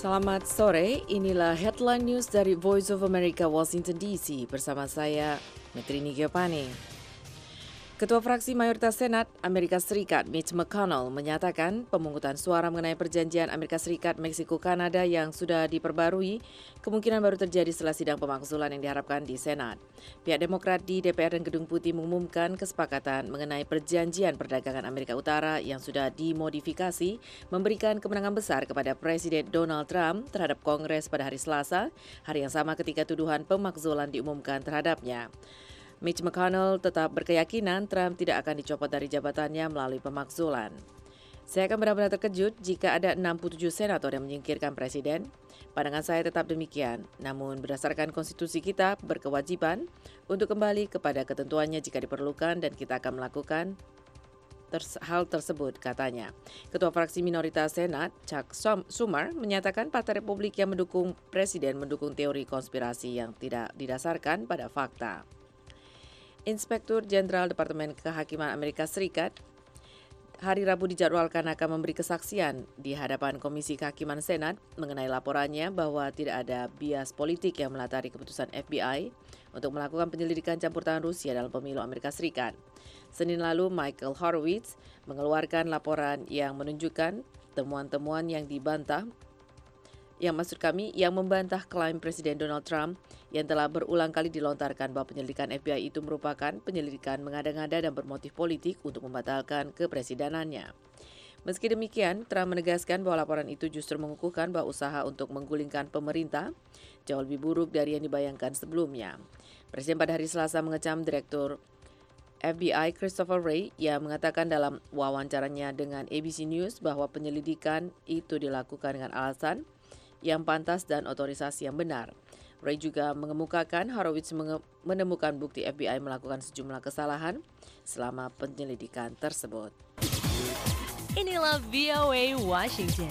Selamat sore, inilah headline news dari Voice of America Washington DC bersama saya, Metrini Giopani. Ketua fraksi mayoritas Senat Amerika Serikat Mitch McConnell menyatakan pemungutan suara mengenai perjanjian Amerika Serikat-Meksiko-Kanada yang sudah diperbarui kemungkinan baru terjadi setelah sidang pemakzulan yang diharapkan di Senat. Pihak Demokrat di DPR dan Gedung Putih mengumumkan kesepakatan mengenai perjanjian perdagangan Amerika Utara yang sudah dimodifikasi memberikan kemenangan besar kepada Presiden Donald Trump terhadap Kongres pada hari Selasa, hari yang sama ketika tuduhan pemakzulan diumumkan terhadapnya. Mitch McConnell tetap berkeyakinan Trump tidak akan dicopot dari jabatannya melalui pemakzulan. Saya akan benar-benar terkejut jika ada 67 senator yang menyingkirkan presiden. Pandangan saya tetap demikian, namun berdasarkan konstitusi kita berkewajiban untuk kembali kepada ketentuannya jika diperlukan dan kita akan melakukan hal tersebut, katanya. Ketua fraksi minoritas Senat, Chuck Schumer, menyatakan Partai Republik yang mendukung presiden mendukung teori konspirasi yang tidak didasarkan pada fakta. Inspektur Jenderal Departemen Kehakiman Amerika Serikat hari Rabu dijadwalkan akan memberi kesaksian di hadapan Komisi Kehakiman Senat mengenai laporannya bahwa tidak ada bias politik yang melatari keputusan FBI untuk melakukan penyelidikan campur tangan Rusia dalam pemilu Amerika Serikat. Senin lalu, Michael Horowitz mengeluarkan laporan yang menunjukkan temuan-temuan yang membantah klaim Presiden Donald Trump yang telah berulang kali dilontarkan bahwa penyelidikan FBI itu merupakan penyelidikan mengada-ngada dan bermotif politik untuk membatalkan kepresidenannya. Meski demikian, Trump menegaskan bahwa laporan itu justru mengukuhkan bahwa usaha untuk menggulingkan pemerintah jauh lebih buruk dari yang dibayangkan sebelumnya. Presiden pada hari Selasa mengecam Direktur FBI Christopher Wray yang mengatakan dalam wawancaranya dengan ABC News bahwa penyelidikan itu dilakukan dengan alasan yang pantas dan otorisasi yang benar. Wray juga mengemukakan Horowitz menemukan bukti FBI melakukan sejumlah kesalahan selama penyelidikan tersebut. Inilah VOA Washington.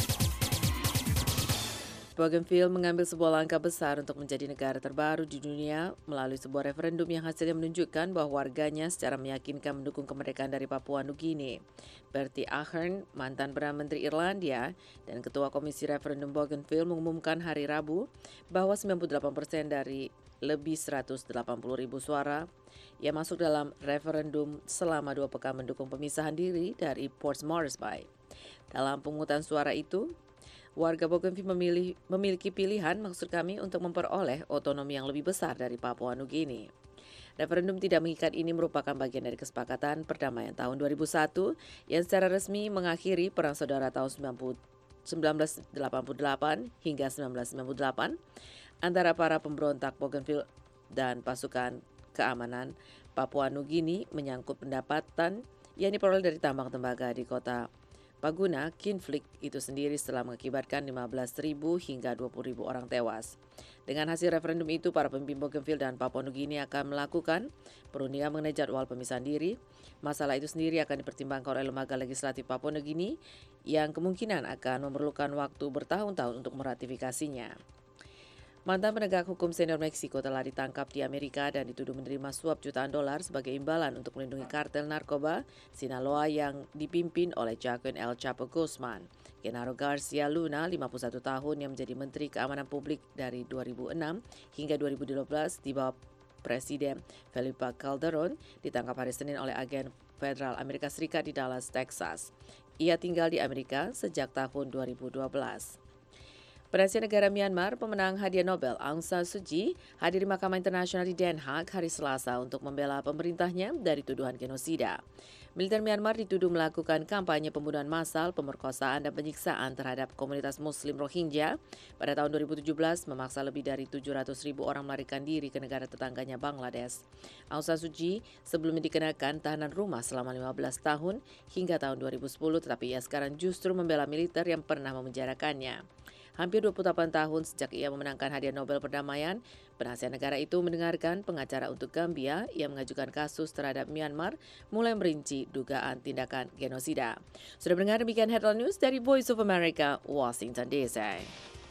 Bougainville mengambil sebuah langkah besar untuk menjadi negara terbaru di dunia melalui sebuah referendum yang hasilnya menunjukkan bahwa warganya secara meyakinkan mendukung kemerdekaan dari Papua Nugini. Bertie Ahern, mantan Perdana Menteri Irlandia dan Ketua Komisi Referendum Bougainville mengumumkan hari Rabu bahwa 98% dari lebih 180.000 suara yang masuk dalam referendum selama 2 pekan mendukung pemisahan diri dari Port Moresby. Dalam pemungutan suara itu, warga Bougainville memiliki pilihan untuk memperoleh otonomi yang lebih besar dari Papua Nugini. Referendum tidak mengikat ini merupakan bagian dari kesepakatan perdamaian tahun 2001 yang secara resmi mengakhiri Perang Saudara tahun 1988 hingga 1998 antara para pemberontak Bougainville dan pasukan keamanan Papua Nugini menyangkut pendapatan yang diperoleh dari tambang tembaga di kota Paguna, Kinflik itu sendiri setelah mengakibatkan 15.000 hingga 20.000 orang tewas. Dengan hasil referendum itu, para pemimpin Bougainville dan Papua Nugini akan melakukan perundingan mengenai jadwal pemisahan diri. Masalah itu sendiri akan dipertimbangkan oleh lembaga legislatif Papua Nugini yang kemungkinan akan memerlukan waktu bertahun-tahun untuk meratifikasinya. Mantan penegak hukum senior Meksiko telah ditangkap di Amerika dan dituduh menerima suap jutaan dolar sebagai imbalan untuk melindungi kartel narkoba Sinaloa yang dipimpin oleh Joaquin El Chapo Guzman. Genaro Garcia Luna, 51 tahun, yang menjadi Menteri Keamanan Publik dari 2006 hingga 2012 di bawah Presiden Felipe Calderon, ditangkap hari Senin oleh agen federal Amerika Serikat di Dallas, Texas. Ia tinggal di Amerika sejak tahun 2012. Penasihat negara Myanmar, pemenang hadiah Nobel Aung San Suu Kyi, hadir di Mahkamah Internasional di Den Haag hari Selasa untuk membela pemerintahnya dari tuduhan genosida. Militer Myanmar dituduh melakukan kampanye pembunuhan massal, pemerkosaan, dan penyiksaan terhadap komunitas Muslim Rohingya pada tahun 2017, memaksa lebih dari 700.000 orang melarikan diri ke negara tetangganya Bangladesh. Aung San Suu Kyi sebelumnya dikenakan tahanan rumah selama 15 tahun hingga tahun 2010, tetapi ia sekarang justru membela militer yang pernah memenjarakannya. Hampir 28 tahun sejak ia memenangkan hadiah Nobel Perdamaian, penasihat negara itu mendengarkan pengacara untuk Gambia yang mengajukan kasus terhadap Myanmar mulai merinci dugaan tindakan genosida. Sudah mendengar demikian headline news dari Voice of America, Washington DC.